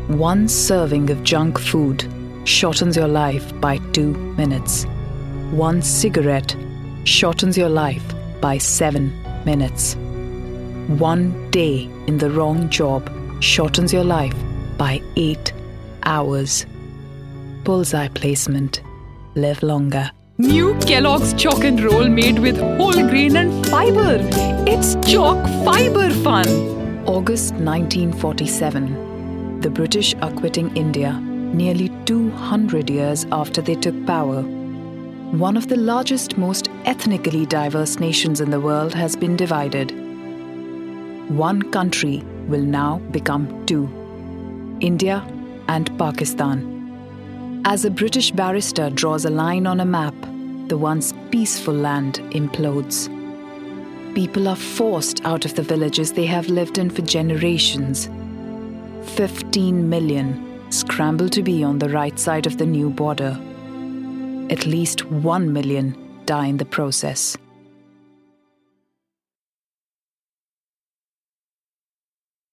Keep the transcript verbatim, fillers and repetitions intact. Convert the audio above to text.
One serving of junk food shortens your life by two minutes. One cigarette shortens your life by seven minutes. One day in the wrong job shortens your life by eight hours. Bullseye placement. Live longer. New Kellogg's Chalk and Roll made with whole grain and fiber. It's chalk fiber fun. August nineteen forty-seven. The British are quitting India nearly two hundred years after they took power. One of the largest, most ethnically diverse nations in the world has been divided. One country will now become two: India and Pakistan. As a British barrister draws a line on a map, the once peaceful land implodes. People are forced out of the villages they have lived in for generations. fifteen million scramble to be on the right side of the new border. At least one million die in the process.